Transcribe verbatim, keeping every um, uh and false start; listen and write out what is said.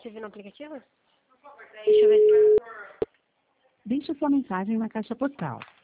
você viu no aplicativo? Deixa eu ver. Deixe sua mensagem na caixa postal.